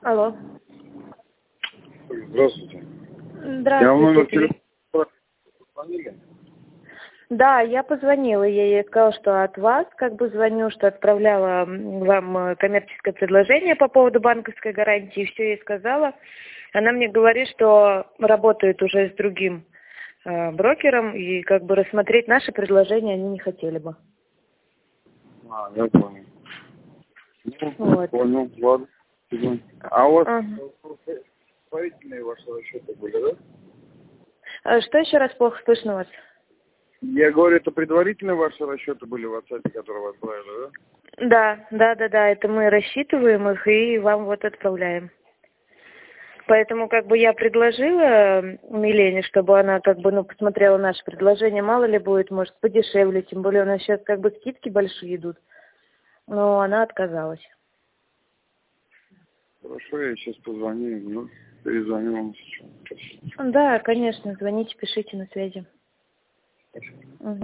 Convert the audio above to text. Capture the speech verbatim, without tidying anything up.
Алло. Здравствуйте. Здравствуйте. Я вам номер телефона звонили? Да, я позвонила ей, я сказала, что от вас как бы звоню, что отправляла вам коммерческое предложение по поводу банковской гарантии, все ей сказала. Она мне говорит, что работает уже с другим э, брокером, и как бы рассмотреть наше предложение они не хотели бы. А, я понял. Ну, Вот. понял, ладно. А у вас Ага. предварительные ваши расчеты были, да? А что еще раз плохо слышно вас? Я говорю, это предварительные ваши расчеты были в WhatsApp, которые вы отправили, да? Да, да, да, да, это мы рассчитываем их и вам вот отправляем. Поэтому как бы я предложила Милене, чтобы она как бы ну посмотрела наше предложение, мало ли будет, может подешевле, тем более у нас сейчас как бы скидки большие идут. Но она отказалась. Хорошо, я сейчас позвоню, ну, перезвоню вам сейчас. Да, конечно, звоните, пишите, на связи. Спасибо. Угу.